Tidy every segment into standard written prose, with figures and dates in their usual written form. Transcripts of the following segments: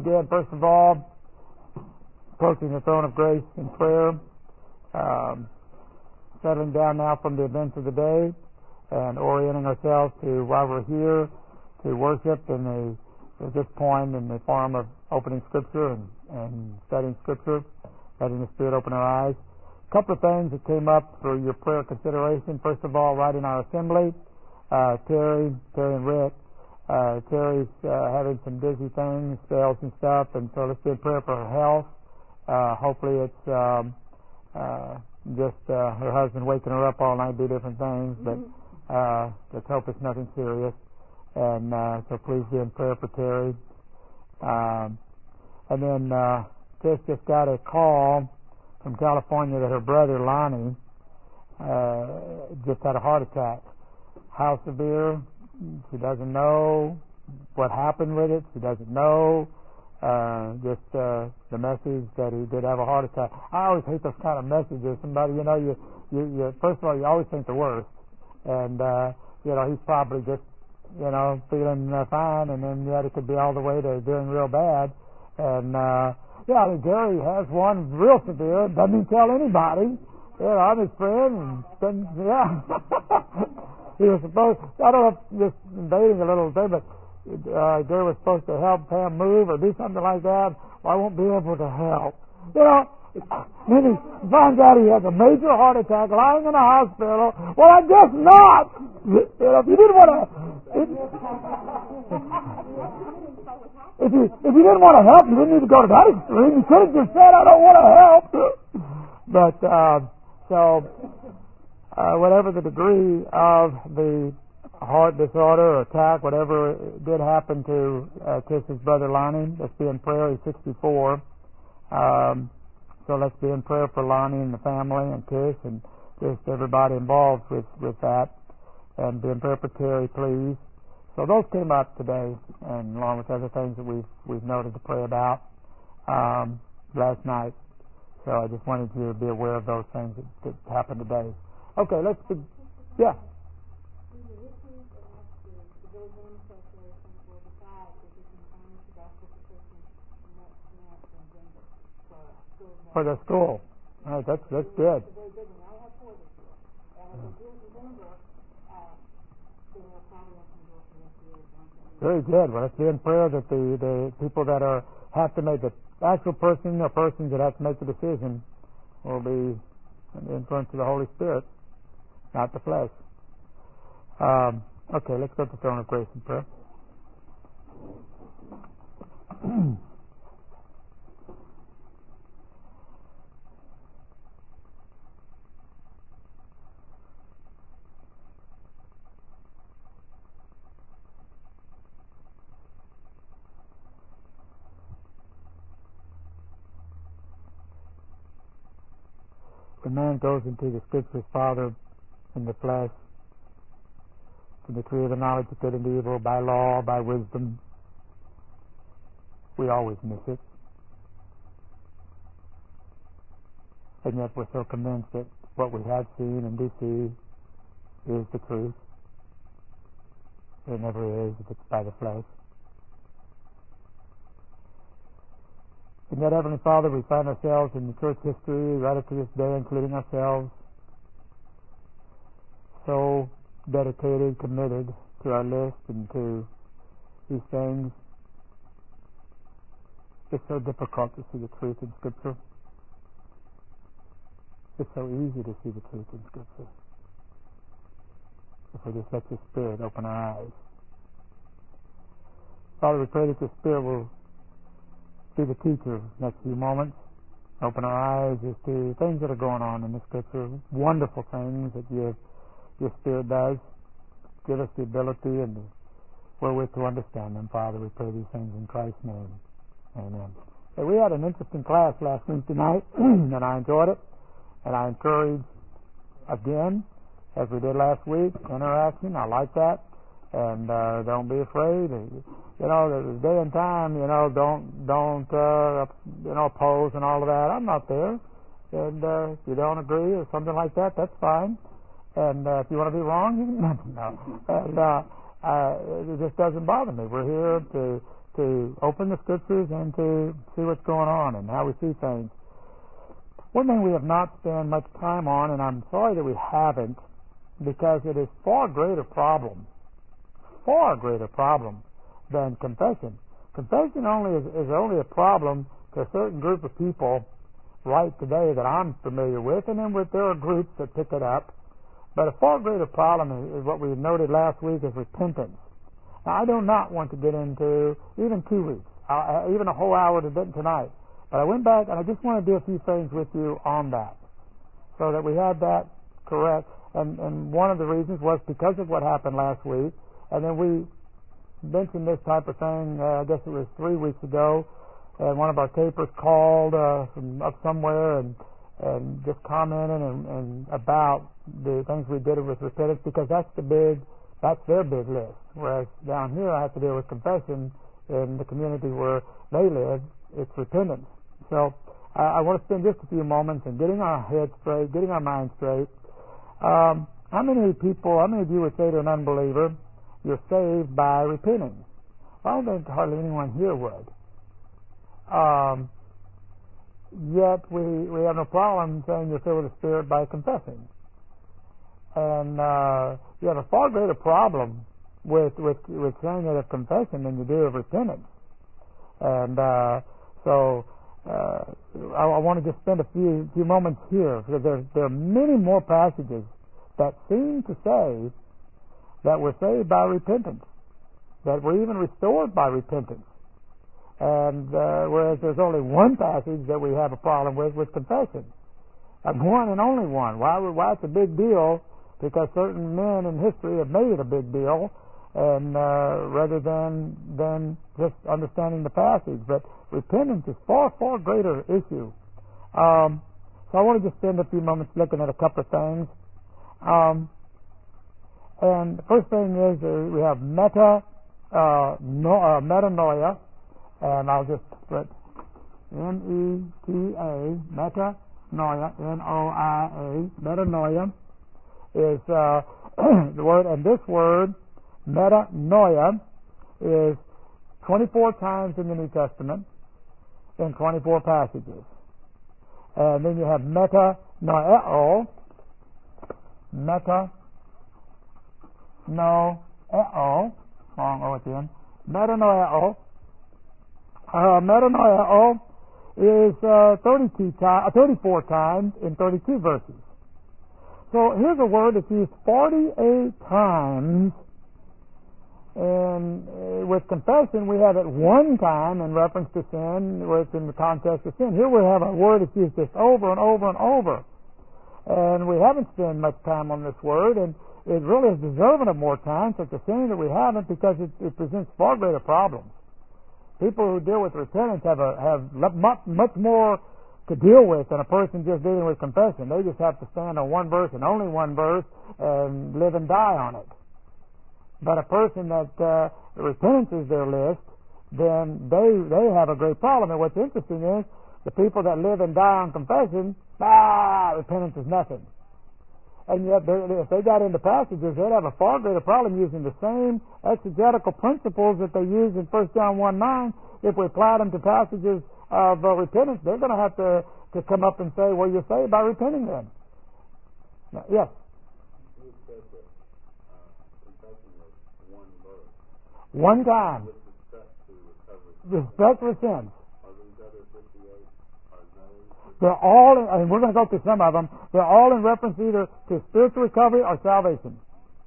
begin, first of all, approaching the throne of grace in prayer, settling down now from the events of the day, and orienting ourselves to why we're here, to worship at this point in the form of opening Scripture and studying Scripture, letting the Spirit open our eyes. A couple of things that came up for your prayer consideration. First of all, right in our assembly, Terry and Rick. Terry's having some busy things, spells and stuff, and so let's be in prayer for her health. Hopefully it's just her husband waking her up all night, do different things, but let's hope it's nothing serious. And so please be in prayer for Terry. And then Tish just got a call from California that her brother Lonnie just had a heart attack. How severe? She doesn't know. What happened with it? She doesn't know. Just the message that he did have a heart attack. I always hate those kind of messages. Somebody, you first of all, you always think the worst, and he's probably just feeling fine, and then yet it could be all the way to doing real bad. And Gary has one real severe. Doesn't even tell anybody. I'm his friend, and he was supposed. I don't know if just invading a little bit, but Gary was supposed to help Pam move or do something like that. Well, I won't be able to help. Then he finds out he has a major heart attack, lying in a hospital. Well, I guess not. If you didn't want to, if you didn't want to help, you didn't need to go to that extreme. You could have just said, "I don't want to help." But whatever the degree of the heart disorder or attack, whatever did happen to Tish's brother Lonnie, let's be in prayer. He's 64. So let's be in prayer for Lonnie and the family and Tish and just everybody involved with that. And be in prayer for Terry, please. So those came up today, and along with other things that we've noted to pray about last night. So I just wanted you to be aware of those things that happened today. Okay, let's be, yeah. For the school. All right, that's good. Very good. Well, let's be in prayer that the people that have to make the actual person or persons that have to make the decision will be the influence of the Holy Spirit, not the flesh. Okay, let's go to the throne of grace in prayer. When man goes into the Scriptures, Father, in the flesh, to the tree of the knowledge of good and evil, by law, by wisdom, we always miss it. And yet we're so convinced that what we have seen and do see is the truth. It never is if it's by the flesh. And yet, Heavenly Father, we find ourselves in the church history right up to this day, including ourselves, so dedicated, committed to our list and to these things. It's so difficult to see the truth in Scripture. It's so easy to see the truth in Scripture if we just let the Spirit open our eyes. Father, we pray that the Spirit will be the teacher next few moments. Open our eyes as to things that are going on in the Scripture, wonderful things that your Spirit does. Give us the ability and the wherewith to understand them, Father. We pray these things in Christ's name. Amen. Hey, we had an interesting class last Wednesday night, and I enjoyed it. And I encourage, again, as we did last week, interaction. I like that. And don't be afraid. There's day and time. Don't oppose and all of that. I'm not there. And if you don't agree or something like that, that's fine. And if you want to be wrong, you can. No. And it just doesn't bother me. We're here to to open the Scriptures and to see what's going on and how we see things. One thing we have not spent much time on, and I'm sorry that we haven't, because it is far greater problem than confession. Confession is only a problem to a certain group of people right today that I'm familiar with, and then there are groups that pick it up. But a far greater problem is what we noted last week, is repentance. Now, I do not want to get into even 2 weeks, even a whole hour tonight. But I went back and I just want to do a few things with you on that, so that we had that correct. And one of the reasons was because of what happened last week. And then we mentioned this type of thing, I guess it was 3 weeks ago, and one of our tapers called from up somewhere and just commented and about the things we did with repentance, because that's their big list. Whereas down here I have to deal with confession in the community where they live. It's repentance. So I want to spend just a few moments in getting our heads straight, getting our minds straight. How many of you would say to an unbeliever, you're saved by repenting? Well, I don't think hardly anyone here would. Yet we have no problem saying you're filled with the Spirit by confessing. And you have a far greater problem with saying it of confession than you do of repentance. And so I want to just spend a few moments here, because there are many more passages that seem to say that we're saved by repentance, that we're even restored by repentance. And whereas there's only one passage that we have a problem with confession, and one and only one. Why it's a big deal? Because certain men in history have made it a big deal, and rather than just understanding the passage. But repentance is far greater issue. So I want to just spend a few moments looking at a couple of things. And the first thing is we have metanoia, and I'll just put M-E-T-A, metanoia, N-O-I-A. Metanoia is the word, and this word, metanoia, is 24 times in the New Testament in 24 passages. And then you have metanoeo, wrong O at the end. Metanoeo. Metanoeo is 34 times in 32 verses. So here's a word that's used 48 times. And with confession, we have it one time in reference to sin, where it's in the context of sin. Here we have a word that's used just over and over and over. And we haven't spent much time on this word, and it really is deserving of more time. So it's a shame that we haven't, because it presents far greater problems. People who deal with repentance have much more to deal with than a person just dealing with confession. They just have to stand on one verse and only one verse and live and die on it. But a person that repentance is their list, then they have a great problem. And what's interesting is the people that live and die on confession, repentance is nothing. And yet, if they got into passages, they'd have a far greater problem using the same exegetical principles that they use in 1 John 1:9. If we apply them to passages of repentance, they're going to have to come up and say, well, you're saved by repenting then. Now, yes? You said that confession was one verse. One time. With respect to recovery. Respect for sins. Are these other 58? Are those? They're all, and we're going to go through some of them, they're all in reference either to spiritual recovery or salvation.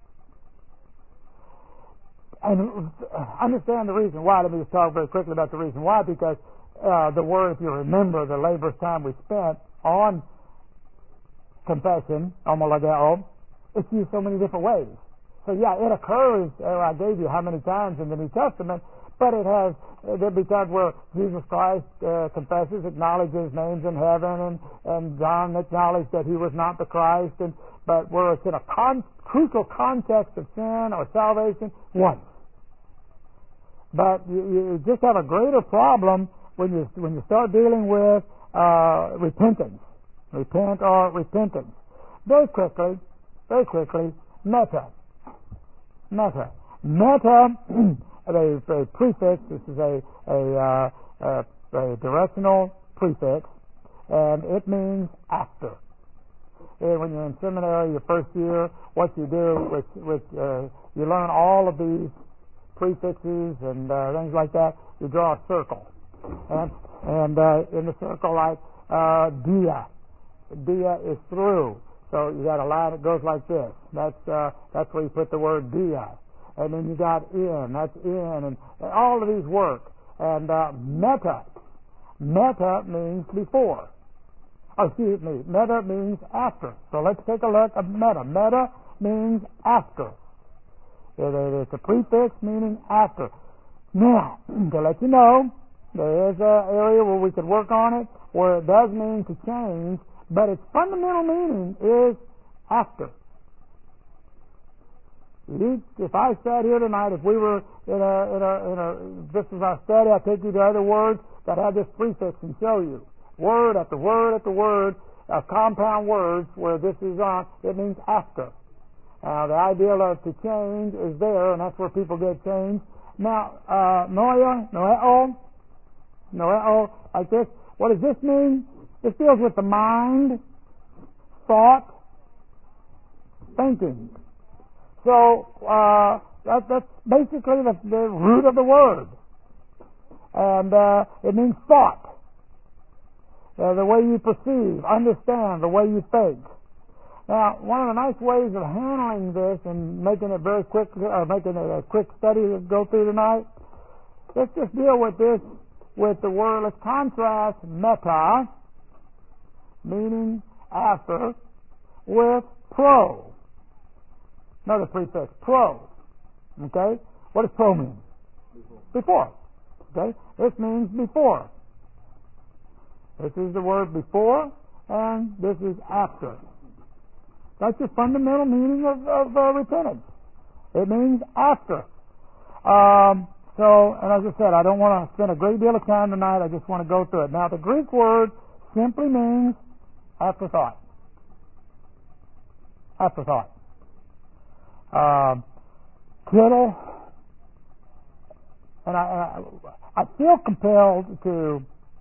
And understand the reason why. Let me just talk very quickly about the reason why, because the word, if you remember, the laborious time we spent on confession, homologeo, it's used so many different ways. So yeah, it occurs, I gave you how many times in the New Testament, but there'll be times where Jesus Christ confesses, acknowledges names in heaven, and John acknowledged that he was not the Christ, but where it's in a crucial context of sin or salvation, once. But you just have a greater problem when you start dealing with repentance. Repent or repentance. Very quickly, meta. Meta a prefix. This is a directional prefix, and it means after. And when you're in seminary, your first year, what you do you learn all of these prefixes and things like that. You draw a circle, and in the circle, like dia is through. So you got a line that goes like this. That's where you put the word dia. And then you got in. That's in, and all of these work. And meta means before. Meta means after. So let's take a look at meta. Meta means after. It's a prefix meaning after. Now, to let you know, there is an area where we could work on it, where it does mean to change, but its fundamental meaning is after. If I sat here tonight, if we were this is our study, I'll take you to other words that have this prefix and show you. Word after word after word, compound words where this is on, it means after. The idea of to change is there, and that's where people get changed. Now, noeo, like this. What does this mean? This deals with the mind, thought, thinking. So that's basically the root of the word, and it means thought. The way you perceive, understand, the way you think. Now, one of the nice ways of handling this and making it very quick, making it a quick study to go through tonight, let's just deal with this with the word. Let's contrast meta, meaning after, with pro. Another prefix, pro. Okay? What does pro mean? Before. Okay? This means before. This is the word before, and this is after. That's the fundamental meaning of repentance. It means after. And as I said, I don't want to spend a great deal of time tonight. I just want to go through it. Now, the Greek word simply means afterthought. Afterthought. Kittle, and I feel compelled to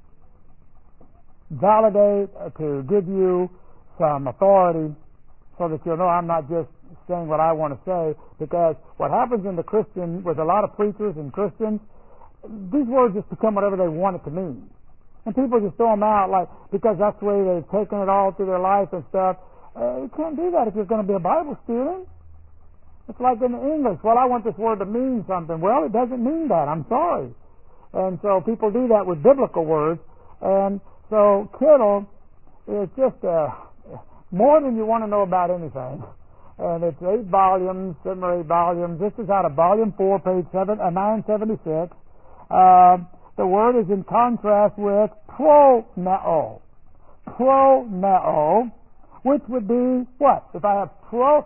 validate, to give you some authority so that you'll know I'm not just saying what I want to say, because what happens in the Christian, with a lot of preachers and Christians, these words just become whatever they want it to mean. And people just throw them out like, because that's the way they've taken it all through their life and stuff. You can't do that if you're going to be a Bible student. It's like in English. Well, I want this word to mean something. Well, it doesn't mean that. I'm sorry. And so people do that with biblical words. And so kittle is just more than you want to know about anything. And it's 8 volumes, 7 or 8 volumes. This is out of volume 4, page 976. The word is in contrast with proneo. Proneo, which would be what? If I have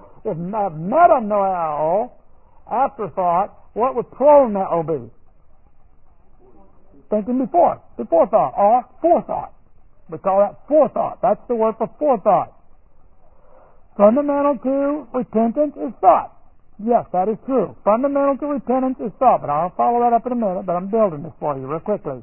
metanoeo, afterthought, what would proneo be? Thinking before thought, or forethought. We call that forethought. That's the word for forethought. Fundamental to repentance is thought. Yes, that is true. Fundamental to repentance is thought, but I'll follow that up in a minute, but I'm building this for you real quickly.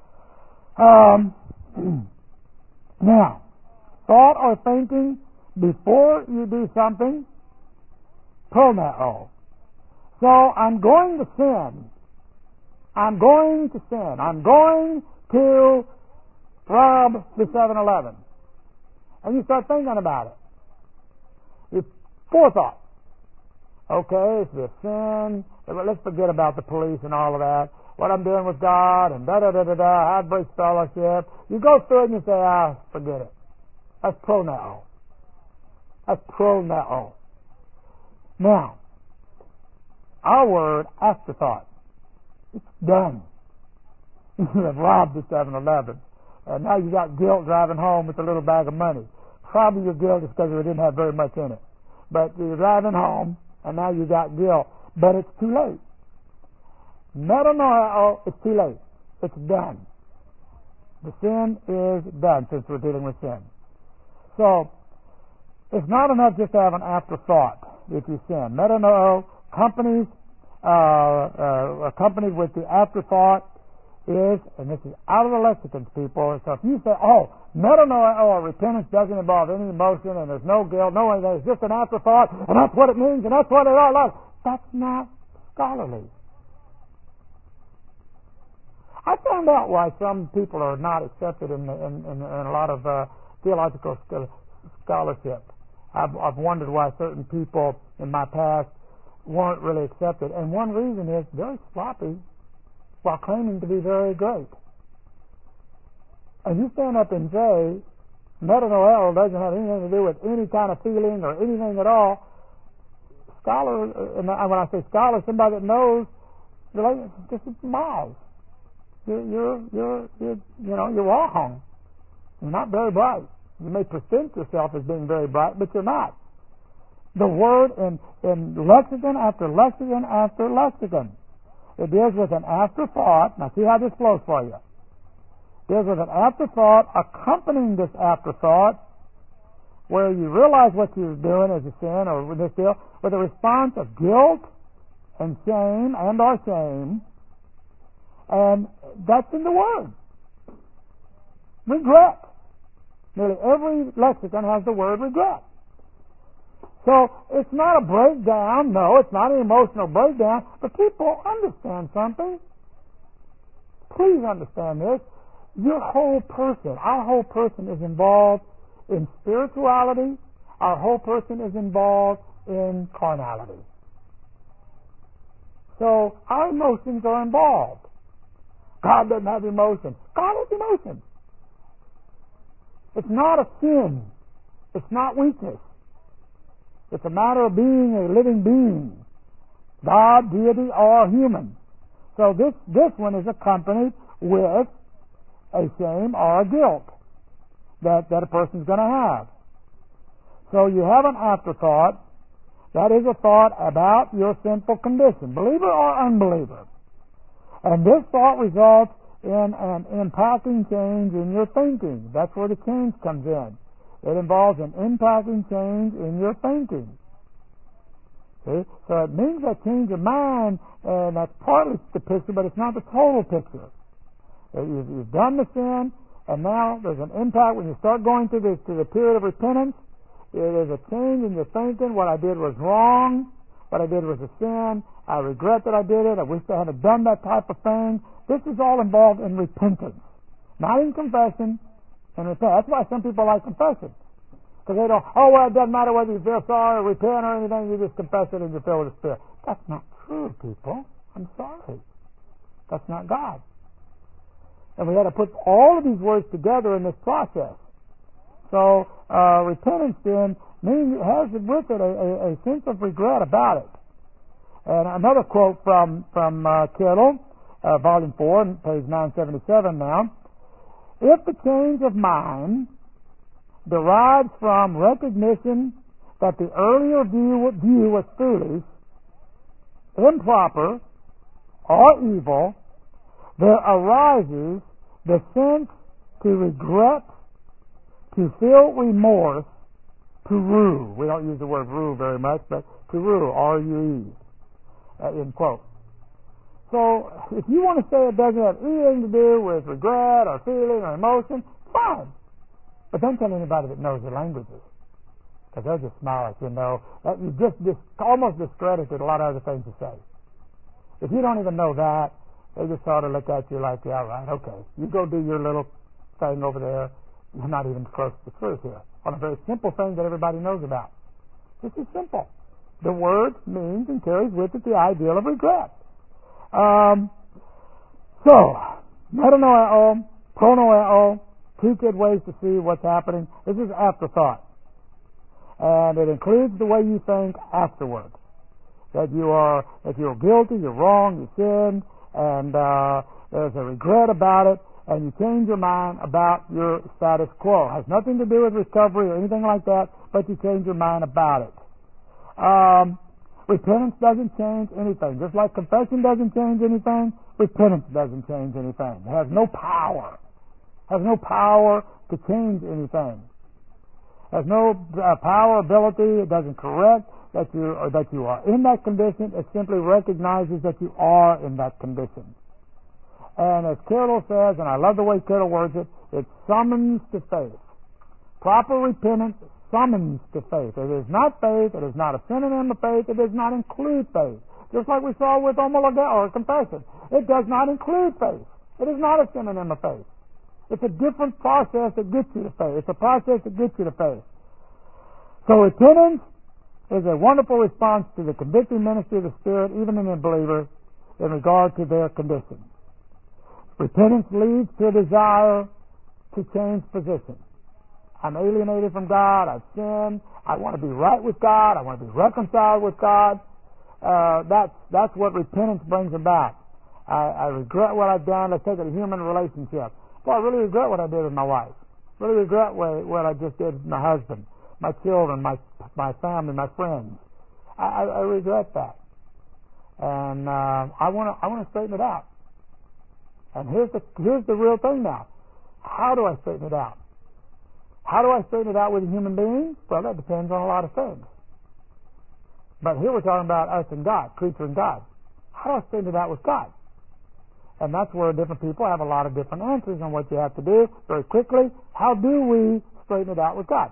Now, thought or thinking before you do something, proneo. So I'm going to sin. I'm going to sin. I'm going to rob the 7-Eleven. And you start thinking about it. It's forethought. Okay, it's a sin. Let's forget about the police and all of that. What I'm doing with God and da-da-da-da-da, how it breaks fellowship. You go through it and you say, forget it. That's proneo. That's proneo. Now, our word, afterthought. It's done. You have robbed the 7-Eleven. And now you got guilt driving home with a little bag of money. Probably your guilt is because it didn't have very much in it. But you're driving home, and now you got guilt. But it's too late. Metanoia, it's too late. It's done. The sin is done, since we're dealing with sin. So, it's not enough just to have an afterthought if you sin. Metanoia, companies accompanied with the afterthought is, and this is out of the lexicons, people, so if you say, metanoia or repentance doesn't involve any emotion and there's no guilt, no anything, it's just an afterthought, and that's what it means, and that's what it all is, that's not scholarly. I found out why some people are not accepted in a lot of theological scholarship. I've wondered why certain people in my past weren't really accepted, and one reason is very sloppy while claiming to be very great. And you stand up and say metanoia doesn't have anything to do with any kind of feeling or anything at all. Scholar, and when I say scholar, somebody that knows, this is miles. You're wrong. You're not very bright. You may present yourself as being very bright, but you're not. The word in lexicon after lexicon after lexicon, it deals with an afterthought. Now see how this flows for you. It deals with an afterthought, accompanying this afterthought, where you realize what you're doing as a sin or with this deal, with a response of guilt and shame and or shame. And that's in the Word. Regret. Nearly every lexicon has the word regret. So it's not a breakdown. No, it's not an emotional breakdown. But people, understand something. Please understand this. Your whole person, our whole person is involved in spirituality. Our whole person is involved in carnality. So our emotions are involved. God doesn't have emotion. God has emotion. It's not a sin. It's not weakness. It's a matter of being a living being. God, deity, or human. So this one is accompanied with a shame or a guilt that a person's going to have. So you have an afterthought. That is a thought about your sinful condition, believer or unbeliever. And this thought results in an impacting change in your thinking. That's where the change comes in. It involves an impacting change in your thinking. See? So it means a change of mind, and that's partly the picture, but it's not the total picture. You've done the sin, and now there's an impact. When you start going to the period of repentance, there's a change in your thinking. What I did was wrong. What I did was a sin. I regret that I did it. I wish I hadn't done that type of thing. This is all involved in repentance, not in confession and repent. That's why some people like confession. Because they don't, it doesn't matter whether you feel sorry or repent or anything, you just confess it and you're filled with the Spirit. That's not true, people. I'm sorry. That's not God. And we had to put all of these words together in this process. So, repentance then means it has with it a sense of regret about it. And another quote from Kittle, Volume 4, page 977 now. If the change of mind derives from recognition that the earlier view was foolish, improper, or evil, there arises the sense to regret, to feel remorse, to rue. We don't use the word rue very much, but to rue, R-U-E, end quote. So, if you want to say it doesn't have anything to do with regret or feeling or emotion, fine. But don't tell anybody that knows the languages, because they'll just smile at you. You just almost discredited a lot of other things you say. If you don't even know that, they just sort of look at you like, yeah, right, okay. You go do your little thing over there. You're not even close to the truth here. On a very simple thing that everybody knows about. This is simple. The word means and carries with it the ideal of regret. So, metanoia, pronoia, two good ways to see what's happening. This is afterthought. And it includes the way you think afterwards. That you're guilty, you're wrong, you sinned, and there's a regret about it, and you change your mind about your status quo. It has nothing to do with recovery or anything like that, but you change your mind about it. Repentance doesn't change anything. Just like confession doesn't change anything, repentance doesn't change anything. It has no power. It has no power to change anything. has no power, ability. It doesn't correct that you are in that condition. It simply recognizes that you are in that condition. And as Kittle says, and I love the way Kittle words it, it summons to faith. Proper repentance summons to faith. It is not faith. It is not a synonym of faith. It does not include faith. Just like we saw with homologeo or confession. It does not include faith. It is not a synonym of faith. It's a different process that gets you to faith. It's a process that gets you to faith. So repentance is a wonderful response to the convicting ministry of the Spirit, even in a believer, in regard to their condition. Repentance leads to a desire to change position. I'm alienated from God. I've sinned. I want to be right with God. I want to be reconciled with God. That's what repentance brings about. I regret what I've done. Let's take it a human relationship. Well, I really regret what I did with my wife. Really regret what I just did with my husband, my children, my family, my friends. I regret that, and I want to straighten it out. And here's the real thing now. How do I straighten it out? How do I straighten it out with a human being? Well, that depends on a lot of things. But here we're talking about us and God, creature and God. How do I straighten it out with God? And that's where different people have a lot of different answers on what you have to do very quickly. How do we straighten it out with God?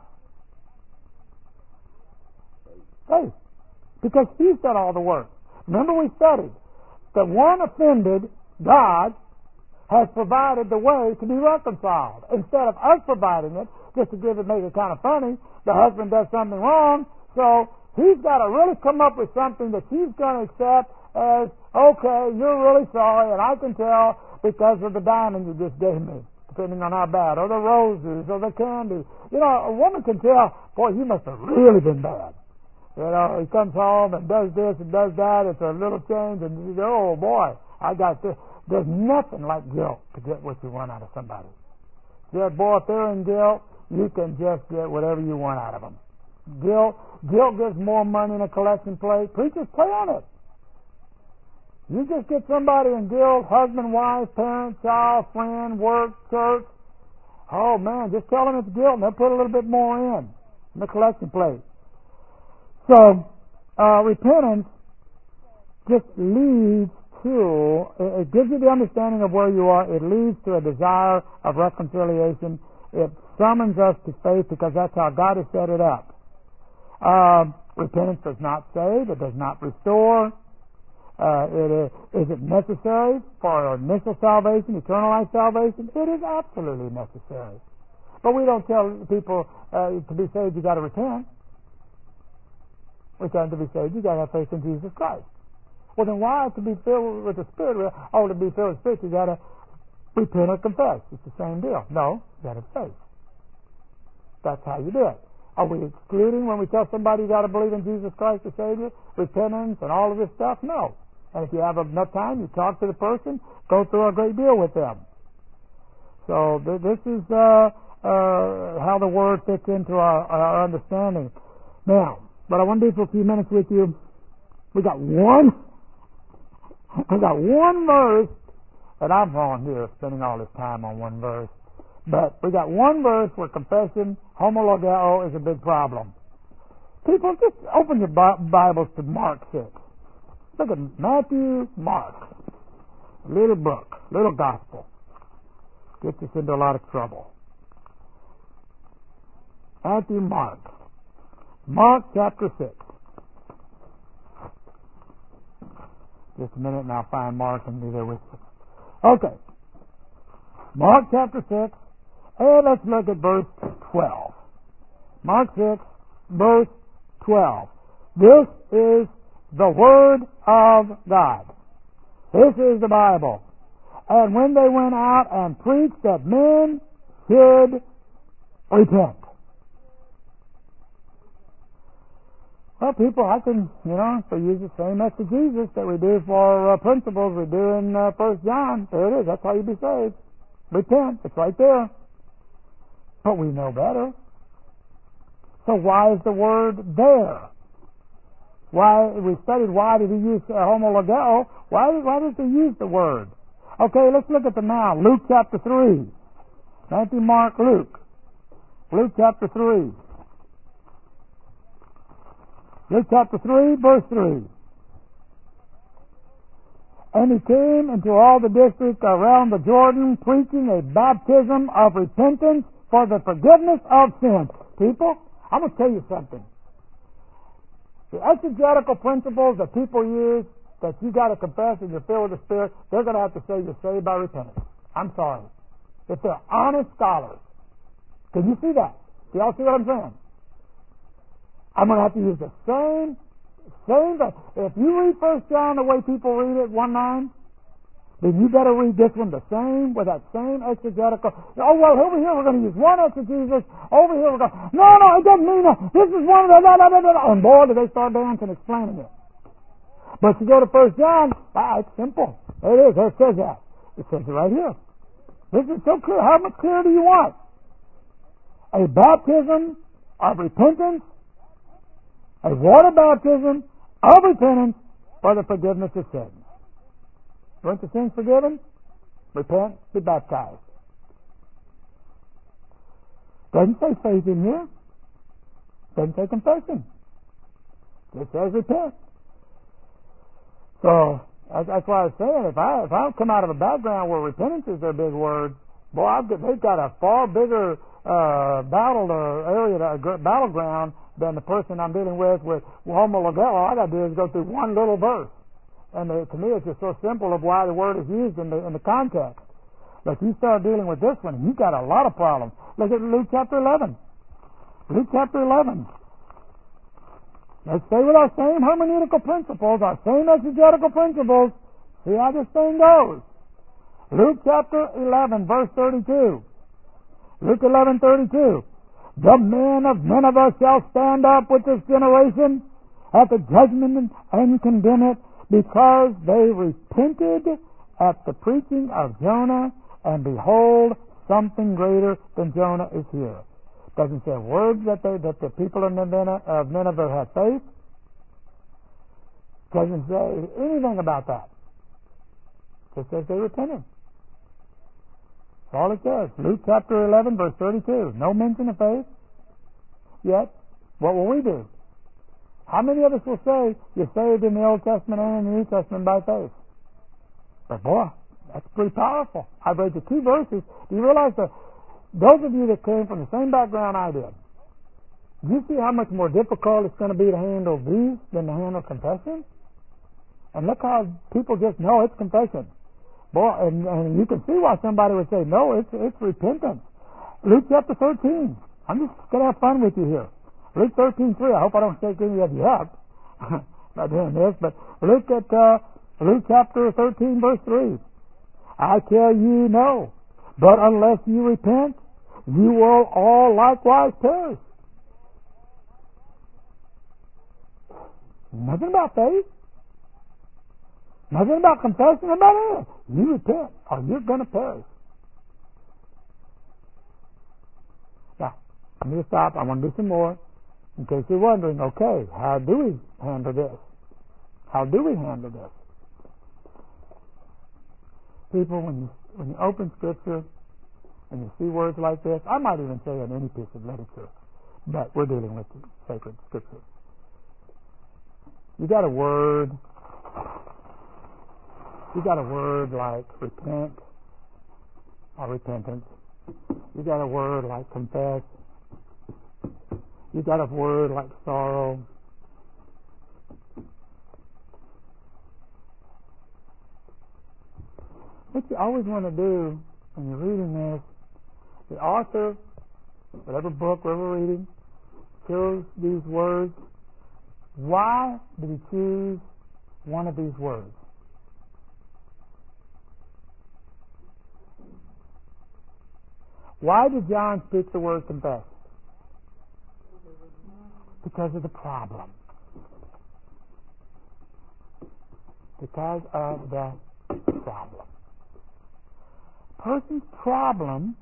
Faith. Because He's done all the work. Remember we studied that one offended God has provided the way to be reconciled. Instead of us providing it, just to make it kind of funny, the husband does something wrong, so he's got to really come up with something that she's going to accept as, okay, you're really sorry, and I can tell because of the diamond you just gave me, depending on how bad, or the roses, or the candy. You know, a woman can tell, boy, you must have really been bad. You know, he comes home and does this and does that, it's a little change, and you go, oh boy, I got this. There's nothing like guilt to get what you want out of somebody. Just, boy, if they're in guilt, you can just get whatever you want out of them. Guilt gets more money in a collection plate. Preachers play on it. You just get somebody in guilt, husband, wife, parent, child, friend, work, church. Oh man, just tell them it's guilt and they'll put a little bit more in the collection plate. So, repentance just leads to, it gives you the understanding of where you are. It leads to a desire of reconciliation. It summons us to faith because that's how God has set it up. Repentance does not save. It does not restore. Is it necessary for initial salvation, eternal life salvation? It is absolutely necessary. But we don't tell people to be saved you got to repent. We tell them to be saved you got to have faith in Jesus Christ. Well, then why to be filled with the Spirit? Oh, to be filled with the Spirit, you got to repent or confess. It's the same deal. No, you got to have faith. That's how you do it. Are we excluding when we tell somebody you got to believe in Jesus Christ the Savior, repentance and all of this stuff? No. And if you have enough time, you talk to the person, go through a great deal with them. So this is how the Word fits into our understanding. Now, what I want to do for a few minutes with you, we got one verse, and I'm wrong here, spending all this time on one verse. But we got one verse where confession, homologeo, is a big problem. People, just open your Bibles to Mark 6. Look at Matthew, Mark. Little book, little gospel. Gets us into a lot of trouble. Matthew, Mark. Mark chapter 6. Just a minute and I'll find Mark and be there with you. Okay. Mark chapter 6. And let's look at verse 12. Mark 6, verse 12. This is the Word of God. This is the Bible. And when they went out and preached that men should repent. Well, people, I can, if we use the same exegesis that we do for principles we do in 1 John. There it is. That's how you be saved. Repent. It's right there. But we know better. So why is the word there? We studied why did he use homologeo. Why does he use the word? Okay, let's look at them now. Luke chapter 3. Matthew, Mark, Luke. Luke chapter 3. Luke chapter 3, verse 3. And he came into all the district around the Jordan, preaching a baptism of repentance for the forgiveness of sins. People, I'm going to tell you something. The exegetical principles that people use, that you got to confess and you're filled with the Spirit, they're going to have to say you're saved by repentance. I'm sorry. If they're honest scholars. Can you see that? Do y'all see what I'm saying? I'm going to have to use the same. If you read 1 John the way people read it, 1:9, then you better read this one the same, with that same exegetical. Oh, well, over here we're going to use one exegesis. Over here we're going, no, it doesn't mean that. This is one of the, and boy, do they start dancing explaining it. But you go to 1 John, it's simple. It is. It says that. It says it right here. This is so clear. How much clearer do you want? A baptism of repentance, a water baptism of repentance for the forgiveness of sins. Want your sins forgiven? Repent, be baptized. Doesn't say faith in here. Doesn't say confession. It says repent. So that's why I was saying, if I come out of a background where repentance is their big word, boy, they've got a far bigger battleground than the person I'm dealing with homologeo. All I got to do is go through one little verse. And to me, it's just so simple of why the word is used in the context. But you start dealing with this one, and you've got a lot of problems. Look at Luke chapter 11. Luke chapter 11. Let's stay with our same hermeneutical principles, our same exegetical principles. See how this thing goes. Luke chapter 11, verse 32. Luke 11:32. The men of Nineveh shall stand up with this generation at the judgment and condemn it, because they repented at the preaching of Jonah, and behold, something greater than Jonah is here. Doesn't say words that the people of Nineveh had faith. Doesn't say anything about that. Just says they repented. That's all it says. Luke chapter 11, verse 32. No mention of faith. Yet, what will we do? How many of us will say you're saved in the Old Testament and in the New Testament by faith? But boy, that's pretty powerful. I've read you 2 verses. Do you realize that those of you that came from the same background I did, do you see how much more difficult it's going to be to handle these than to handle confession? And look how people just know it's confession. Boy, and you can see why somebody would say, no, it's repentance. Luke chapter 13. I'm just going to have fun with you here. Luke 13:3. I hope I don't take any of you up by doing this, but look at Luke chapter 13, verse 3. I tell you, no, but unless you repent, you will all likewise perish. Nothing about faith. Nothing about confession, about it. You repent, or you're going to perish. Now, I'm going to stop. I want to do some more. In case you're wondering, okay, how do we handle this? How do we handle this? People, when you open Scripture and you see words like this, I might even say in any piece of literature, but we're dealing with the sacred Scripture. You got a word like repent or repentance. You got a word like confess. You got a word like sorrow. What you always want to do when you're reading this, the author, whatever book, whatever reading, chose these words. Why did he choose one of these words? Why did John speak the word confess? Because of the problem. Because of the problem. Person's problem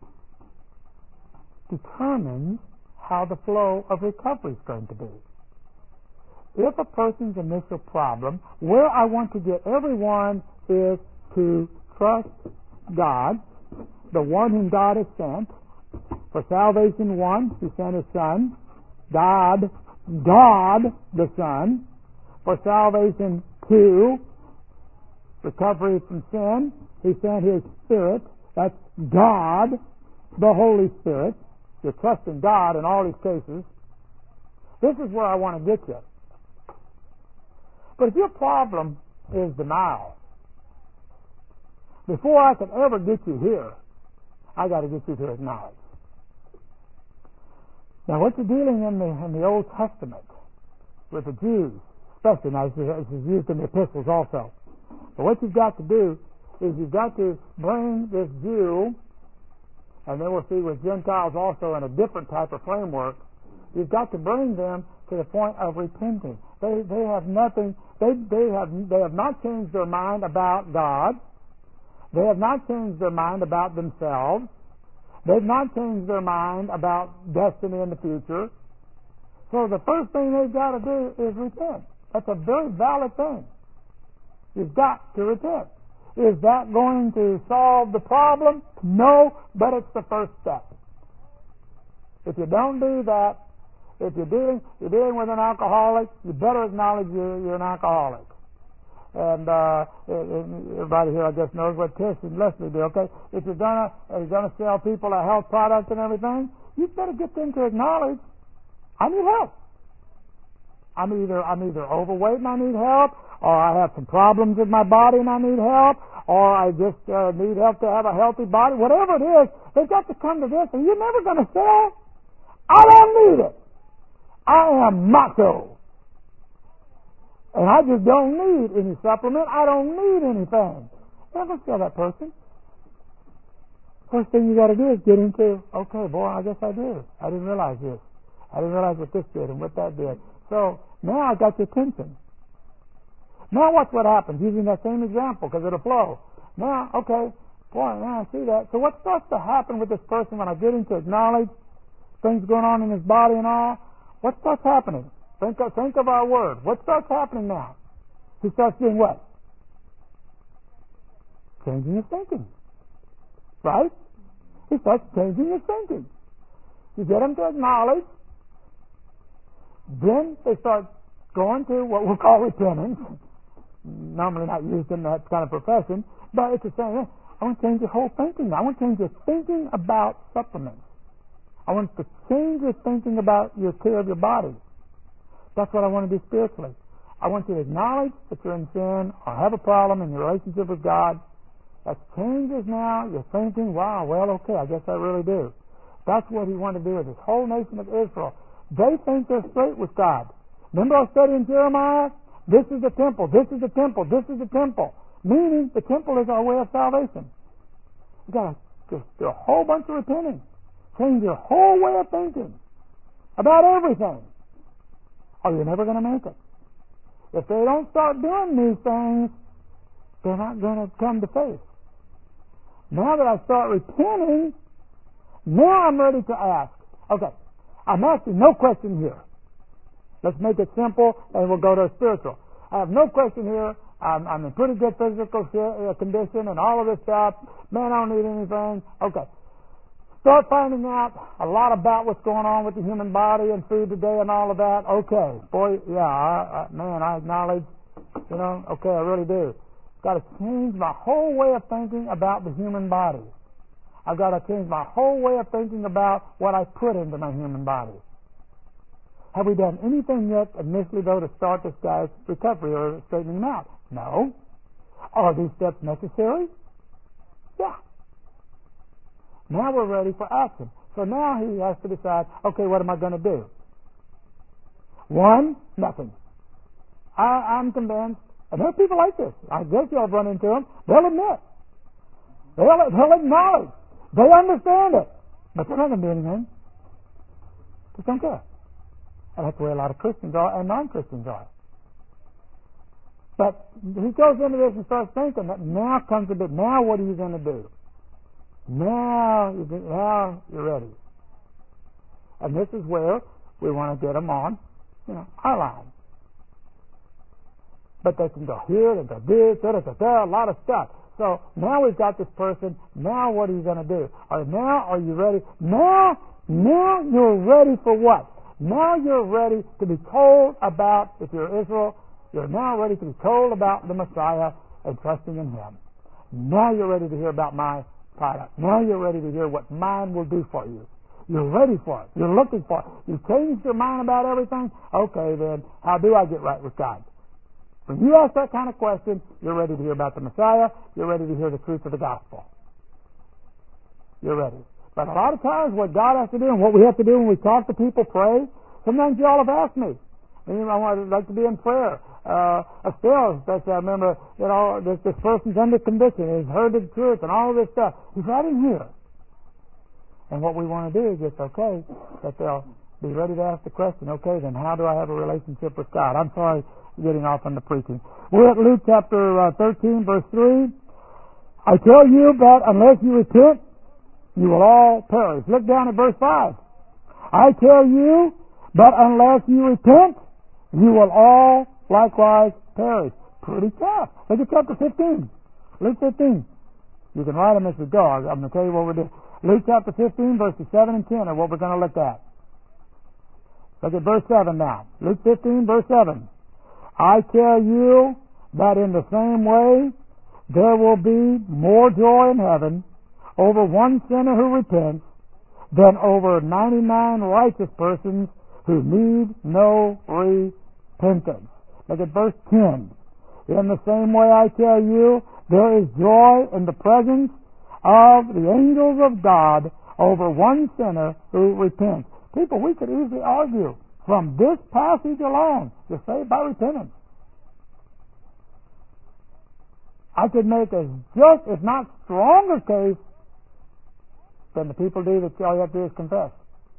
determines how the flow of recovery is going to be. If a person's initial problem, where I want to get everyone is to trust God, the one whom God has sent. For salvation, one, He sent His Son. God God the Son. For salvation 2, recovery from sin, He sent His Spirit. That's God, the Holy Spirit. You trust in God in all these cases. This is where I want to get you. But if your problem is denial, before I can ever get you here, I got to get you to acknowledge. Now, what you're dealing in the Old Testament with the Jews, especially, now this is used in the epistles also. But what you've got to do is you've got to bring this Jew, and then we'll see with Gentiles also in a different type of framework, you've got to bring them to the point of repenting. They have nothing. They have not changed their mind about God. They have not changed their mind about themselves. They've not changed their mind about destiny in the future. So the first thing they've got to do is repent. That's a very valid thing. You've got to repent. Is that going to solve the problem? No, but it's the first step. If you don't do that, if you're dealing with an alcoholic, you better acknowledge you're an alcoholic. And everybody here, I guess, knows what Tish and Leslie do. Okay, if you're gonna sell people a health product and everything, you better get them to acknowledge, I need help. I'm either overweight and I need help, or I have some problems with my body and I need help, or I just need help to have a healthy body. Whatever it is, they've got to come to this. And you're never going to sell. I don't need it. I am macho. And I just don't need any supplement. I don't need anything. You're not going to sell that person. First thing you got to do is get into, okay, boy, I guess I do. I didn't realize this. I didn't realize what this did and what that did. So now I got your attention. Now watch what happens, using that same example, because it'll flow. Now, okay, boy, now I see that. So what starts to happen with this person when I get him to acknowledge things going on in his body and all? What starts happening? Think of our word. What starts happening now? He starts doing what? Changing his thinking. Right? He starts changing his thinking. You get him to acknowledge, then they start going to what we'll call repentance. Normally not used in that kind of profession, but it's the same. I want to change your whole thinking. I want to change your thinking about supplements. I want to change your thinking about your care of your body. That's what I want to do spiritually. I want you to acknowledge that you're in sin or have a problem in your relationship with God. That changes now your thinking. Wow, well, okay, I guess I really do. That's what He wanted to do with this whole nation of Israel. They think they're straight with God. Remember our study in Jeremiah? This is the temple, this is the temple, this is the temple. Meaning the temple is our way of salvation. You've got to just do a whole bunch of repenting. Change your whole way of thinking about everything, or you're never going to make it. If they don't start doing these things, they're not going to come to faith. Now that I start repenting, now I'm ready to ask. Okay, I'm asking no question here. Let's make it simple, and we'll go to spiritual. I have no question here. I'm in pretty good physical condition and all of this stuff. Man, I don't need anything. Okay. Start finding out a lot about what's going on with the human body and food today and all of that. Okay. Boy, yeah, man, I acknowledge, okay, I really do. Got to change my whole way of thinking about the human body. I've got to change my whole way of thinking about what I put into my human body. Have we done anything yet initially, though, to start this guy's recovery or straightening him out? No. Are these steps necessary? Yeah. Now we're ready for action. So now he has to decide, okay, what am I going to do? One, nothing. I'm convinced, and there are people like this. I guess you have run into them. They'll admit. They'll acknowledge. They understand it. But they're not going to do anything. Just don't care. And that's the way a lot of Christians are and non-Christians are. But he goes into this and starts thinking that now comes a bit, now what are you going to do? Now you're ready. And this is where we want to get them on, our line. But they can go here, they can go this, a lot of stuff. So now we've got this person, now what are you going to do? Now are you ready? Now you're ready for what? Now you're ready to be told about, if you're Israel, you're now ready to be told about the Messiah and trusting in Him. Now you're ready to hear about my product. Now you're ready to hear what mine will do for you. You're ready for it. You're looking for it. You've changed your mind about everything? Okay, then, how do I get right with God? When you ask that kind of question, you're ready to hear about the Messiah. You're ready to hear the truth of the gospel. You're ready. But a lot of times what God has to do and what we have to do when we talk to people, pray, sometimes you all have asked me. I'd like to be in prayer. Still, I remember, this person's under conviction. He's heard the truth and all of this stuff. He's right in here. And what we want to do is just, okay, that they'll be ready to ask the question, okay, then how do I have a relationship with God? I'm sorry getting off on the preaching. We're at Luke chapter 13, verse 3. I tell you that unless you repent, you will all perish. Look down at verse 5. I tell you, but unless you repent, you will all likewise perish. Pretty tough. Look at chapter 15. Luke 15. You can write them as we go. I'm going to tell you what we're doing. Luke chapter 15, verses 7 and 10 are what we're going to look at. Look at verse 7 now. Luke 15, verse 7. I tell you that in the same way there will be more joy in heaven over one sinner who repents than over 99 righteous persons who need no repentance. Look at verse 10. In the same way I tell you, there is joy in the presence of the angels of God over one sinner who repents. People, we could easily argue from this passage alone, you're saved by repentance. I could make a just, if not stronger case than the people do that all you have to do is confess.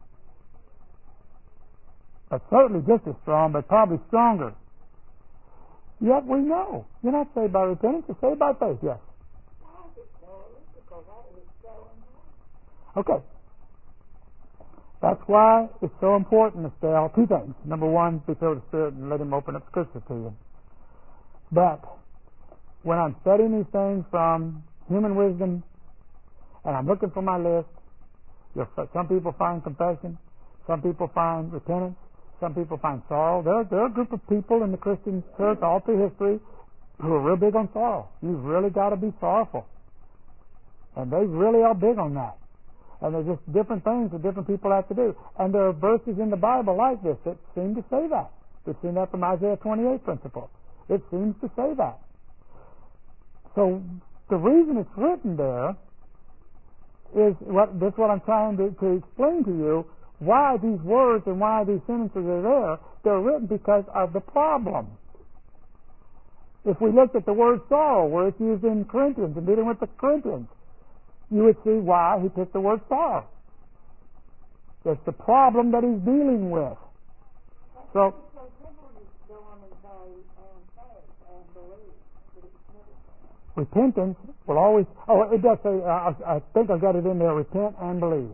But certainly just as strong, but probably stronger. Yet we know you're not saved by repentance, you're saved by faith, yes. Okay. That's why it's so important, Estelle. Two things. Number one, be filled with the Spirit and let Him open up Scripture to you. But when I'm studying these things from human wisdom and I'm looking for my list, some people find confession, some people find repentance, some people find sorrow. There are a group of people in the Christian church all through history who are real big on sorrow. You've really got to be sorrowful. And they really are big on that. And there's just different things that different people have to do. And there are verses in the Bible like this that seem to say that. We've seen that from Isaiah 28 principle. It seems to say that. So the reason it's written there is that's what I'm trying to explain to you, why these words and why these sentences are there. They're written because of the problem. If we looked at the word sorrow, where it's used in Corinthians and dealing with the Corinthians, you would see why he picked the word sorrow. It's the problem that he's dealing with. So, repentance will always... Oh, it does say, I think I've got it in there, repent and believe.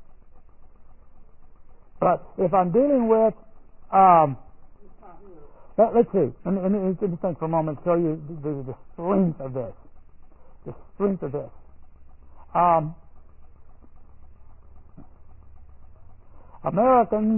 But if I'm dealing with... let's see. Let me think for a moment and show you the strength of this. The strength of this. Americans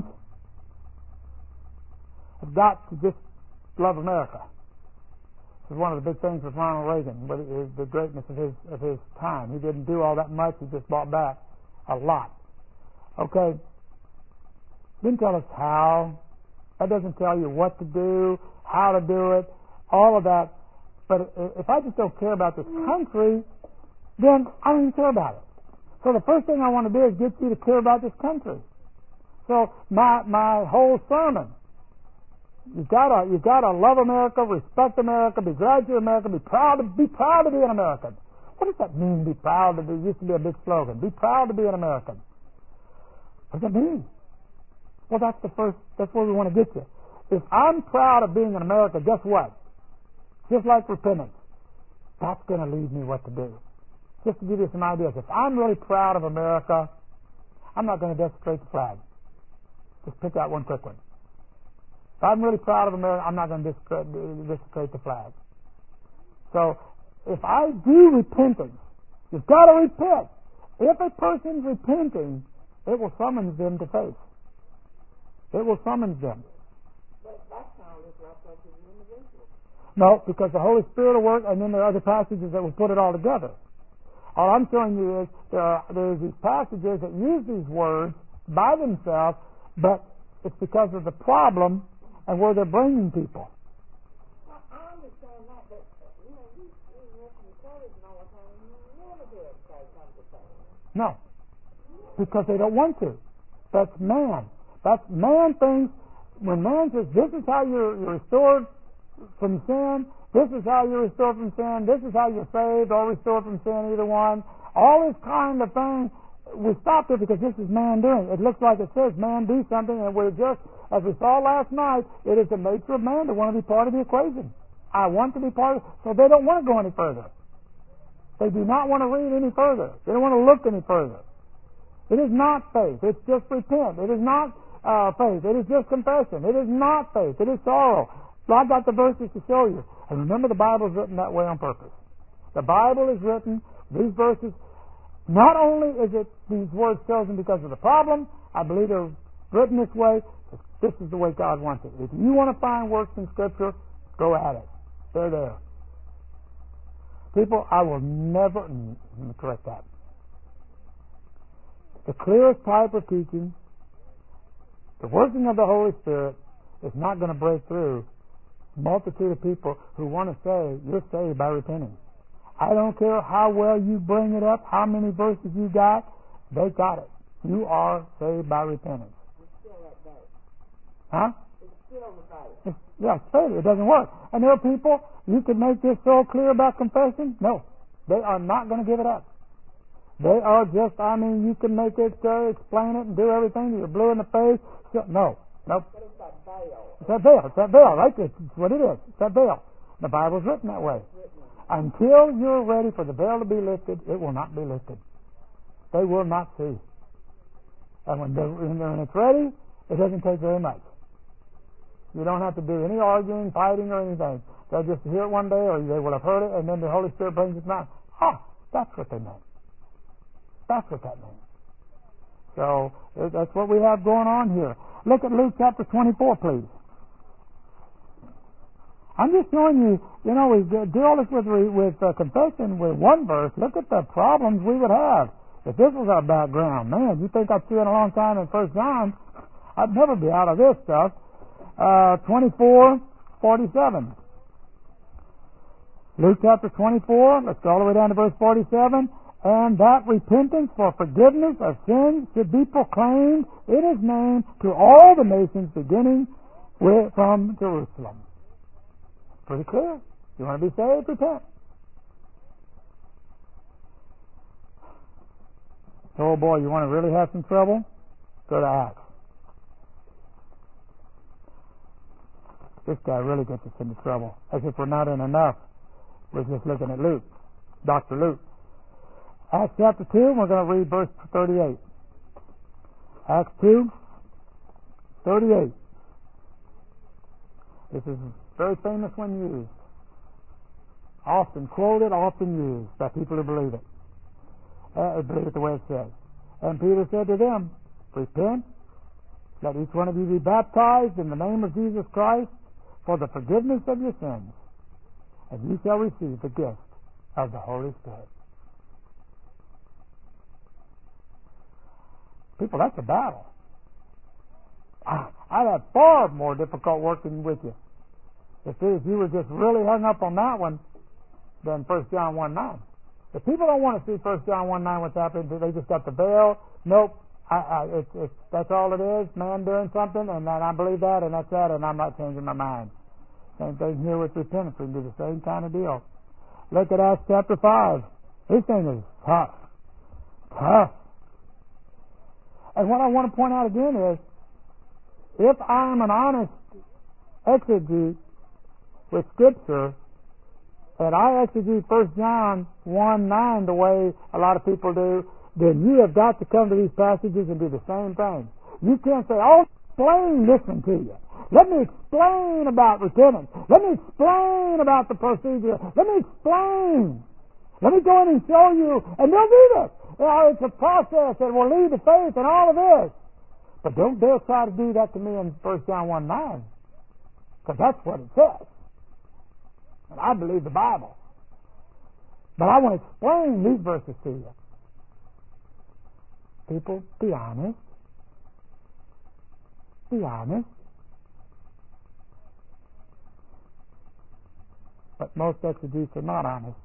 have got to just love America. This is one of the big things with Ronald Reagan, with the greatness of his time. He didn't do all that much. He just bought back a lot. Okay. Didn't tell us how. That doesn't tell you what to do, how to do it, all of that. But if I just don't care about this country, then I don't even care about it. So the first thing I want to do is get you to care about this country. So my whole sermon, you've got to love America, respect America, be glad you're American, be proud to be an American. What does that mean? Be proud to be? It used to be a big slogan. Be proud to be an American. What does that mean? Well, that's where we want to get you. If I'm proud of being an American, guess what? Just like repentance, that's going to lead me what to do. Just to give you some ideas, if I'm really proud of America, I'm not going to desecrate the flag. Just pick out one quick one. If I'm really proud of America, I'm not going to desecrate the flag. So, if I do repentance, you've got to repent. If a person's repenting, it will summons them to faith. It will summons them. But that sounds like an individual. No, because the Holy Spirit will work, and then there are other passages that will put it all together. All I'm showing you is there's these passages that use these words by themselves, but it's because of the problem and where they're bringing people. Well, I understand that, but you mention encouragement all the time, and you never did say come to faith. No, because they don't want to. That's man. That's man thinks. When man says, "This is how you're restored from sin. This is how you're restored from sin. This is how you're saved or restored from sin," either one. All this kind of thing, we stop there because this is man doing. It looks like it says man do something, and we're just, as we saw last night, it is the nature of man to want to be part of the equation. I want to be part of it. So they don't want to go any further. They do not want to read any further. They don't want to look any further. It is not faith. It's just repent. It is not faith. It is just confession. It is not faith. It is sorrow. So I got the verses to show you. And remember, the Bible is written that way on purpose. The Bible is written, these verses, not only is it these words chosen because of the problem, I believe they're written this way. This is the way God wants it. If you want to find works in Scripture, go at it. They're there. People, I will never, let me correct that. The clearest type of teaching, the working of the Holy Spirit, is not going to break through multitude of people who want to say you're saved by repenting. I don't care how well you bring it up, how many verses you got, they got it. You are saved by repentance. It's still that day. Huh? It's still the failure. Yeah, it's failure. It doesn't work. And there are people, you can make this so clear about confession. No, they are not going to give it up. They are just, you can make it, explain it and do everything. You're blue in the face. So, no. Nope. But it's that veil. It's that veil. It's that veil, right? It's what it is. It's that veil. The Bible's written that way. Until you're ready for the veil to be lifted, it will not be lifted. They will not see. And when it's ready, it doesn't take very much. You don't have to do any arguing, fighting, or anything. They'll just hear it one day, or they will have heard it, and then the Holy Spirit brings it down. That's what they meant. That's what that means. So that's what we have going on here. Look at Luke chapter 24, please. I'm just showing you, we do all this with confession with one verse. Look at the problems we would have if this was our background. Man, you think I'd see it a long time in 1 John? I'd never be out of this stuff. 24:47. Luke chapter 24, let's go all the way down to verse 47. And that repentance for forgiveness of sins should be proclaimed in His name to all the nations, beginning from Jerusalem. Pretty clear. You want to be saved? Repent. Oh boy, you want to really have some trouble? Go to Acts. This guy really gets us into trouble. As if we're not in enough. We're just looking at Luke, Dr. Luke. Acts chapter 2, we're going to read verse 38. Acts 2:38. This is a very famous one used. Often quoted, often used by people who believe it. Believe it the way it says. And Peter said to them, repent, let each one of you be baptized in the name of Jesus Christ for the forgiveness of your sins, and you shall receive the gift of the Holy Spirit. People, that's a battle. I'd have far more difficult working with you if you were just really hung up on that one than 1 John 1:9. If people don't want to see 1 John 1:9 what's happening, they just got the veil. Nope. That's all it is, man doing something, and then I believe that, and that's that, and I'm not changing my mind. Same thing here with repentance. We can do the same kind of deal. Look at Acts chapter 5. This thing is tough. Tough. And what I want to point out again is, if I'm an honest exegete with Scripture, and I exegete 1 John 1:9 the way a lot of people do, then you have got to come to these passages and do the same thing. You can't say, explain this one to you. Let me explain about repentance. Let me explain about the procedure. Let me explain. Let me go in and show you. And they'll do this. It's a process that will lead to faith and all of this. But don't dare try to do that to me in 1 John 1:9, because that's what it says. And I believe the Bible. But I want to explain these verses to you. People, be honest. Be honest. But most exegetes are not honest.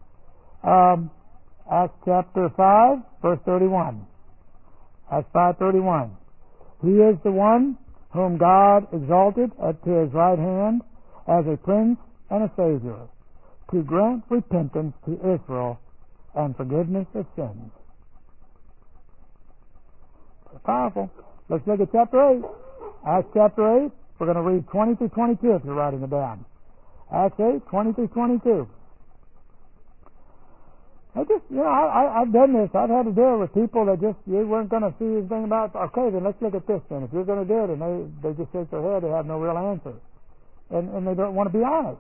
Acts chapter 5, verse 31. Acts 5:31. He is the one whom God exalted to His right hand as a Prince and a Savior, to grant repentance to Israel and forgiveness of sins. It's powerful. Let's look at chapter 8. Acts chapter 8. We're going to read 20 through 22 if you're writing it down. Acts 8, 20 through 22. I've done this. I've had to deal with people that just, you weren't going to see anything about, okay, then let's look at this then. If you're going to do it, and they just shake their head, they have no real answer. And they don't want to be honest.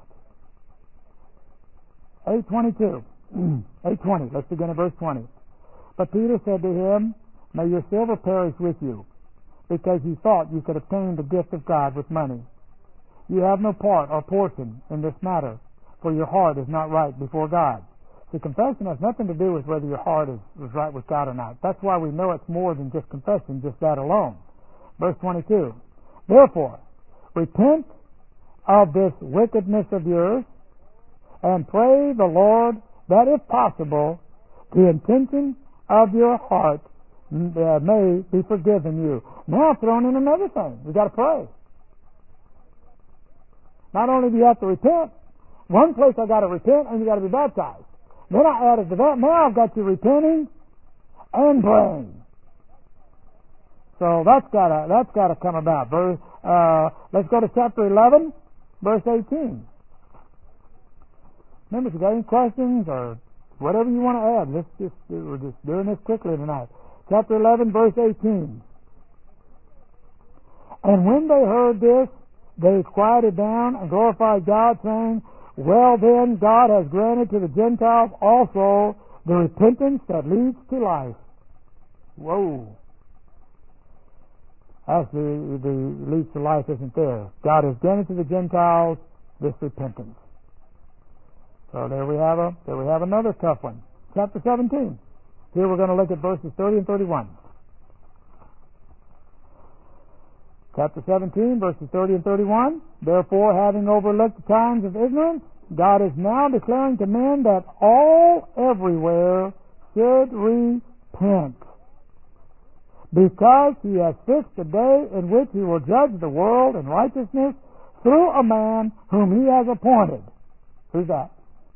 8:22. 8:20. Let's begin at verse 20. But Peter said to him, may your silver perish with you, because you thought you could obtain the gift of God with money. You have no part or portion in this matter, for your heart is not right before God. The confession has nothing to do with whether your heart is right with God or not. That's why we know it's more than just confession, just that alone. Verse 22. Therefore, repent of this wickedness of yours, and pray the Lord that, if possible, the intention of your heart may be forgiven you. Now thrown in another thing. We've got to pray. Not only do you have to repent, one place I got to repent and you got to be baptized. Then I added to that, now I've got you repenting and praying. So that's got to come about. Let's go to chapter 11, verse 18. Remember, if you got any questions or whatever you want to add, we're just doing this quickly tonight. Chapter 11, verse 18. And when they heard this, they quieted down and glorified God, saying, well then, God has granted to the Gentiles also the repentance that leads to life. Whoa. Actually, the leads to life isn't there. God has granted to the Gentiles this repentance. So there we have another tough one. Chapter 17. Here we're going to look at verses 30 and 31. Chapter 17, verses 30 and 31. Therefore, having overlooked the times of ignorance, God is now declaring to men that all everywhere should repent, because He has fixed a day in which He will judge the world in righteousness through a man whom He has appointed. Who's that?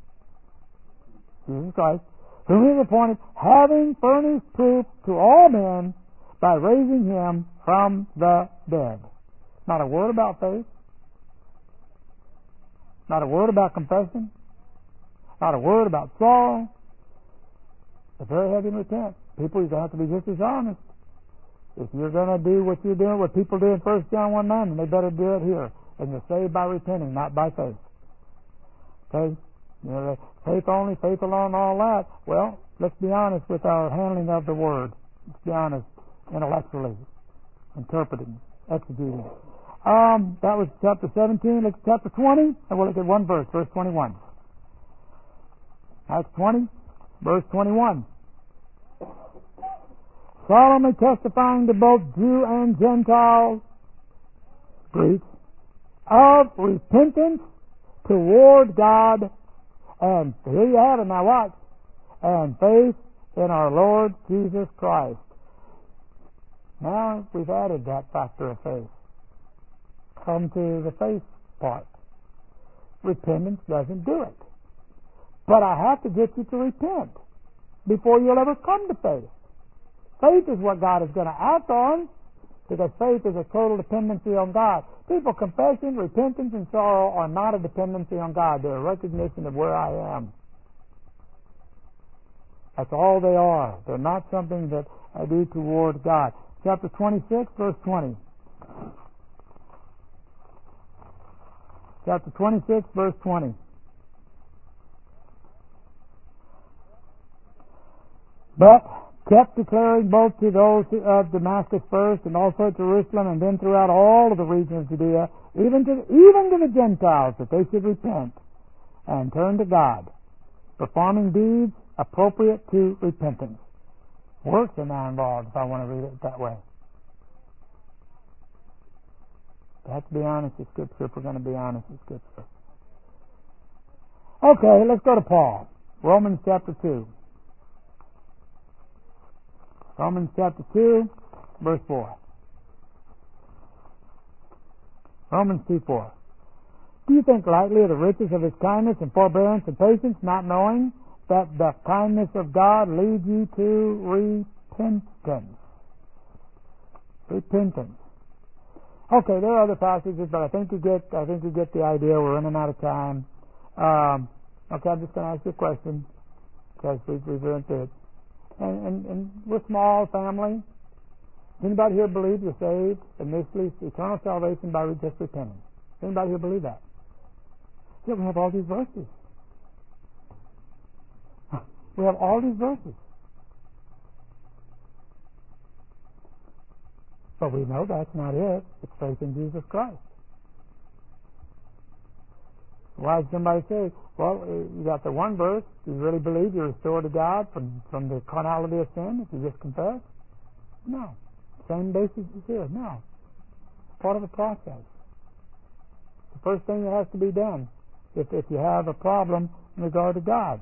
Jesus Christ. Whom He has appointed, having furnished proof to all men by raising Him from the dead. Not a word about faith. Not a word about confession. Not a word about sorrow. It's very heavy in repent. People, you're going to have to be just as honest. If you're going to do what you're doing, what people do in 1 John 1:9, then they better do it here. And you're saved by repenting, not by faith. Okay? You know, faith only, faith alone, all that. Well, let's be honest with our handling of the Word. Let's be honest intellectually, interpreting, exegeting. That was chapter 17. Look at chapter 20, and we'll look at one verse, verse 21. Acts 20, verse 21. Solemnly testifying to both Jew and Gentile, Greeks, of repentance toward God, and here you have it, now watch, and faith in our Lord Jesus Christ. Now we've added that factor of faith. Come to the faith part. Repentance doesn't do it. But I have to get you to repent before you'll ever come to faith. Faith is what God is going to act on, because faith is a total dependency on God. People, confession, repentance, and sorrow are not a dependency on God. They're a recognition of where I am. That's all they are. They're not something that I do toward God. Chapter 26, verse 20. Chapter 26, verse 20. But kept declaring both to those of Damascus first and also at Jerusalem and then throughout all of the region of Judea, even to the Gentiles, that they should repent and turn to God, performing deeds appropriate to repentance. Works are now involved, if I want to read it that way. We have to be honest with Scripture if we're going to be honest with Scripture. Okay, let's go to Paul. Romans chapter 2. Romans chapter 2, verse 4. Romans 2:4. Do you think lightly of the riches of His kindness and forbearance and patience, not knowing that the kindness of God leads you to repentance? Repentance. Okay, there are other passages, but I think you get the idea. We're running out of time. Okay, I'm just going to ask you a question because we've run through it. And we're a small family. Anybody here believe you're saved initially, eternal salvation by just repenting? Anybody here believe that? Yeah, we have all these verses. We have all these verses. But we know that's not it. It's faith in Jesus Christ. Why does somebody say, well, you got the one verse, do you really believe you're restored to God from the carnality of sin if you just confess? No. Same basis as here. No. It's part of the process. The first thing that has to be done if you have a problem in regard to God.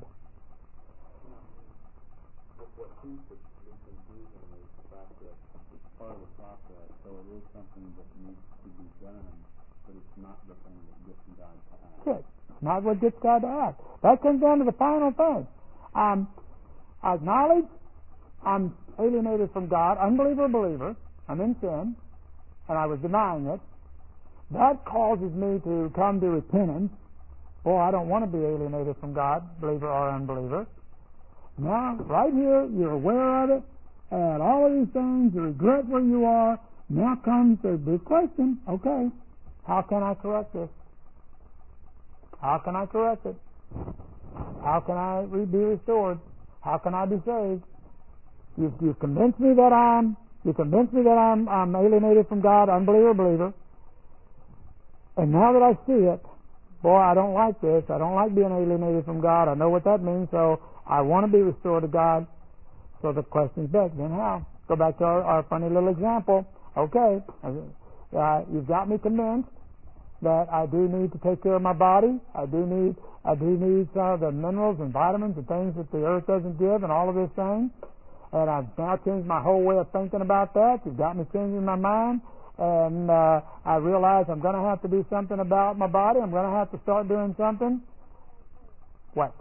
What seems to be confusing is the fact that it's part of the process, so it is something that needs to be done, but it's not the thing that gets God to act. It's not what gets God to act. That comes down to the final thing. I acknowledge I'm alienated from God, unbeliever, believer. I'm in sin, and I was denying it. That causes me to come to repentance. Boy, I don't want to be alienated from God, believer or unbeliever. Now, right here, you're aware of it, and all of these things, you regret where you are. Now comes the big question, okay, how can I correct this? How can I correct it? How can I be restored? How can I be saved? You convince me that I'm alienated from God, unbeliever, believer. And now that I see it, boy, I don't like this. I don't like being alienated from God. I know what that means, so I want to be restored to God. So the question's back. Then how? Go back to our funny little example. Okay, you've got me convinced that I do need to take care of my body. I do need some of the minerals and vitamins and things that the earth doesn't give and all of this thing. And I've now changed my whole way of thinking about that. You've got me changing my mind. And I realize I'm going to have to do something about my body. I'm going to have to start doing something. What?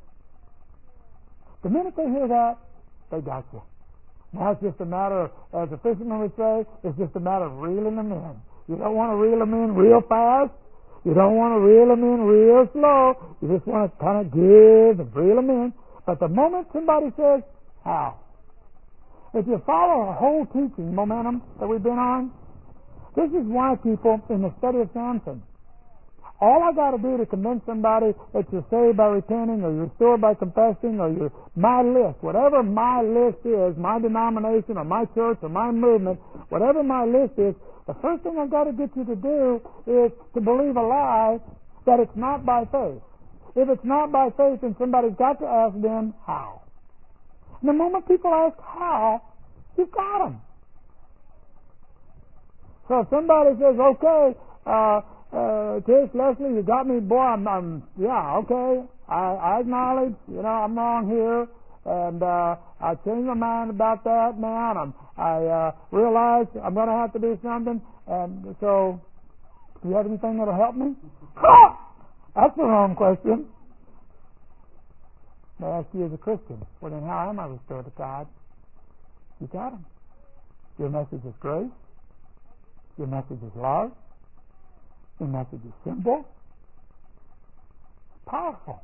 The minute they hear that, they got you. Now it's just a matter of, as the fishermen would say, it's just a matter of reeling them in. You don't want to reel them in real fast. You don't want to reel them in real slow. You just want to kind of give and reel them in. But the moment somebody says, how? If you follow our whole teaching momentum that we've been on, this is why people in the study of Samson, all I got to do to convince somebody that you're saved by repenting or you're restored by confessing or you're my list, whatever my list is, my denomination or my church or my movement, whatever my list is, the first thing I've got to get you to do is to believe a lie that it's not by faith. If it's not by faith, then somebody's got to ask them how. And the moment people ask how, you've got them. So if somebody says, okay, Tish, Leslie, you got me, boy, yeah, okay, I acknowledge, I'm wrong here, and I changed my mind about that now, and I realize I'm going to have to do something, and so, do you have anything that'll help me? That's the wrong question. They ask you as a Christian, well then how am I restored to God? You got them. Your message is grace. Your message is love. Your message is simple. Powerful.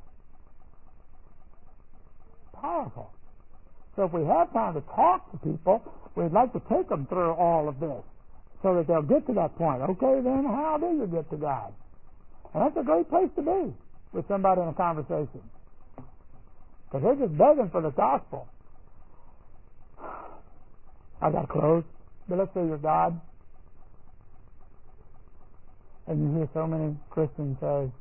Powerful. So if we have time to talk to people, we'd like to take them through all of this so that they'll get to that point. Okay, then how do you get to God? And that's a great place to be with somebody in a conversation. Because they're just begging for the gospel. I got clothes. But let's say you're God, and you hear so many Christians say,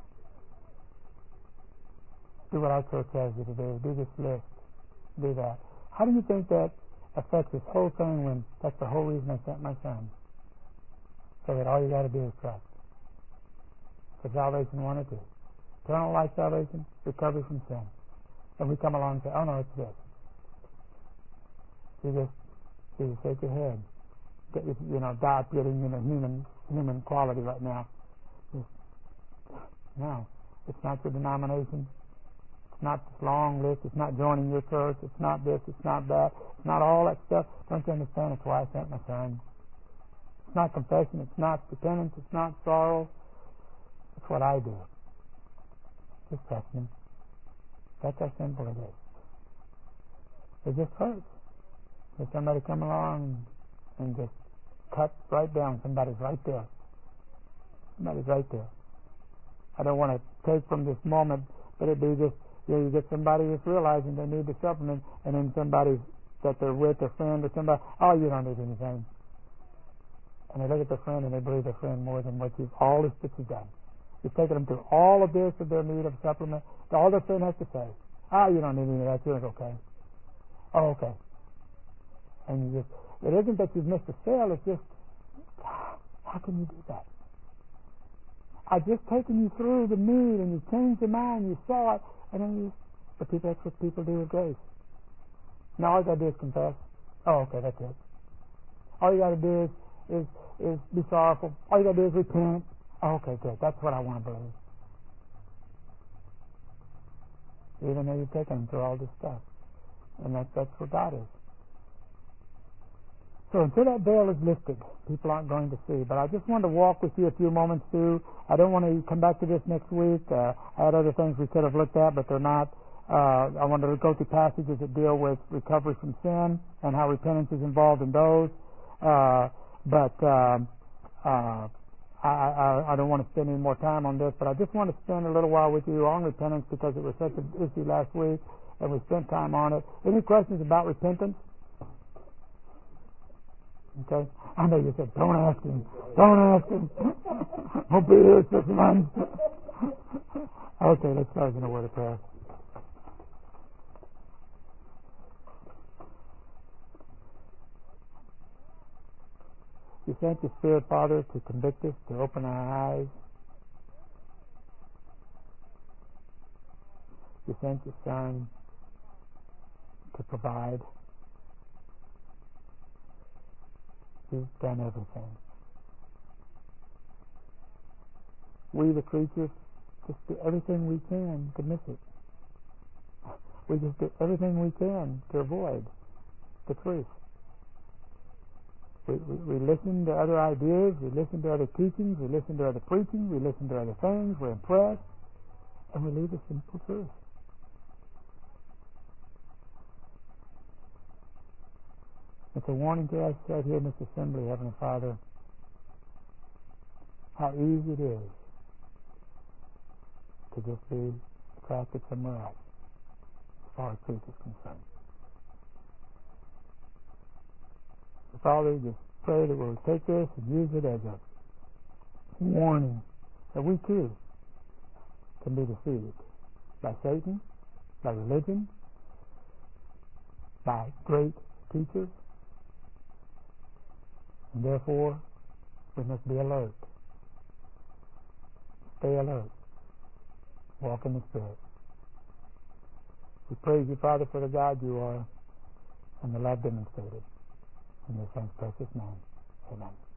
do what our church tells you to do this list, do that. How do you think that affects this whole thing when that's the whole reason I sent my son? So that all you got to do is trust. For salvation 1 or 2. Eternal life salvation, recovery from sin. And we come along and say, oh no, it's this. You just shake your head. God's getting human quality right now. No, it's not your denomination. It's not this long list. It's not joining your church. It's not this. It's not that. It's not all that stuff. Don't you understand? It's why I sent my son. It's not confession. It's not repentance. It's not sorrow. It's what I do. Just trust me. That's how simple it is. It just hurts. If somebody come along and just cut right down, somebody's right there. Somebody's right there. I don't want to take from this moment, but it'd be just, you get somebody that's realizing they need the supplement, and then somebody that they're with, a friend or somebody, oh, you don't need anything. And they look at their friend and they believe their friend more than all this that you've done. You've taken them through all of this of their need of supplement. All their friend has to say, you don't need any of that, you're okay. Oh, okay. And it isn't that you've missed a sale, it's just, how can you do that? I've just taken you through the need, and you changed your mind, you saw it, and then but that's what people do with grace. Now all you got to do is confess. Oh, okay, that's it. All you got to do is be sorrowful. All you got to do is repent. Oh, okay, good. That's what I want to believe. Even though you've taken them through all this stuff. And that's what God is. So until that veil is lifted, people aren't going to see. But I just wanted to walk with you a few moments through. I don't want to come back to this next week. I had other things we could have looked at, but they're not. I wanted to go through passages that deal with recovery from sin and how repentance is involved in those. I don't want to spend any more time on this, but I just want to spend a little while with you on repentance because it was such an issue last week, and we spent time on it. Any questions about repentance? Okay? I know you said, don't ask him. Don't ask him. I'll be here 6 months. Okay, let's start in a word of prayer. You sent your Spirit, Father, to convict us, to open our eyes. You sent your Son to provide. He's done everything. We, the creatures, just do everything we can to miss it. We just do everything we can to avoid the truth. We listen to other ideas, we listen to other teachings, we listen to other preaching, we listen to other things, we're impressed, and we leave the simple truth. It's a warning to us right here in this assembly, Heavenly Father, how easy it is to just be attracted somewhere else as far as truth is concerned. So Father, just pray that we'll take this and use it as a warning that we too can be deceived by Satan, by religion, by great teachers, and therefore we must be alert. Stay alert. Walk in the Spirit. We praise you, Father, for the God you are and the love demonstrated. In your Son's precious name. Amen.